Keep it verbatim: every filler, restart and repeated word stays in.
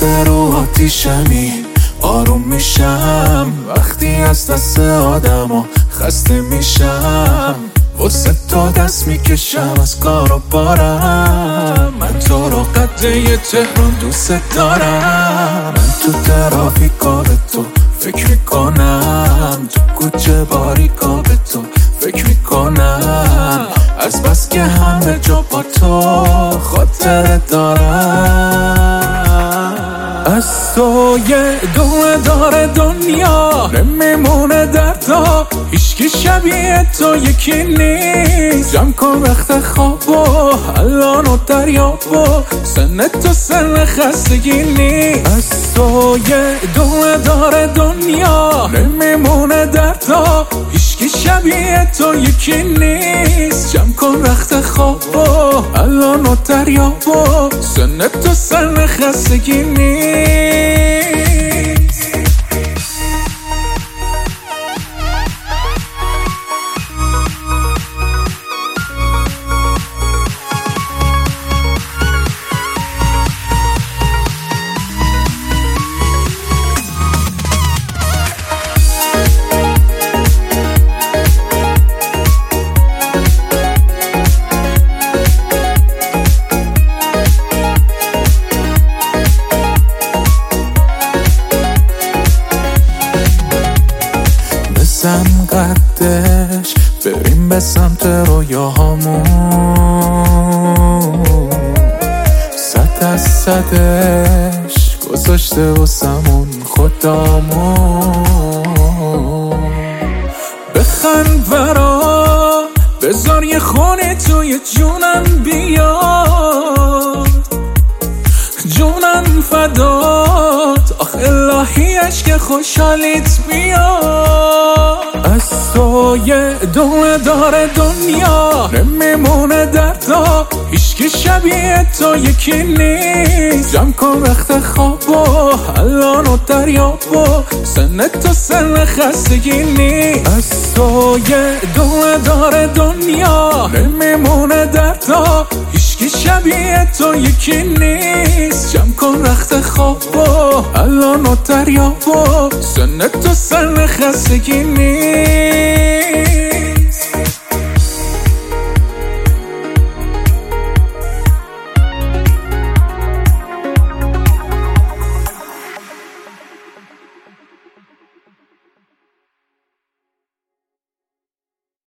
وقت رو آتیشمی آروم میشم وقتی از دست آدم و خسته میشم واسه تو دست میکشم از کار و بارم من تو رو قده تهران دوست دارم من تو ترافیکا به تو فکر میکنم تو کوچه باریکا به تو فکر میکنم از بس که همه جا با تو خاطر دارم از تو یه دونه داره دنیا نمیمونه دردا هیچکی شبیه تو یکی نیست جمع کن وقت خواب و الان و دریاب و سن تو سن خستگی نیست از تو یه دونه داره دنیا نمیمونه دردا هیچکی شبیه تو یکی نیست جمع کن وقت خواب و الان و دریاب و سن تو سن خستگی نیست بزن قدش بریم به سمت رویاهامون صد از صدش گذاشته واسمون خدامون بخند برا بذار یه خونه توی جونم بیاد جونم فدات آخ الهی عشق خوشحالیت بیاد از تو یه دونه داره دنیا نمیمونه دردا هیچکی شبیه تو یکی نیست جمع کن وقت خواب و الان و دریاب و سن تو سن خستگی نیست از تو یه دونه داره دنیا نمیمونه دردا هیچکی شبیه تو یکی نیست جمع کن وقت خواب و الان و دریاب و سن تو سن خستگی نیست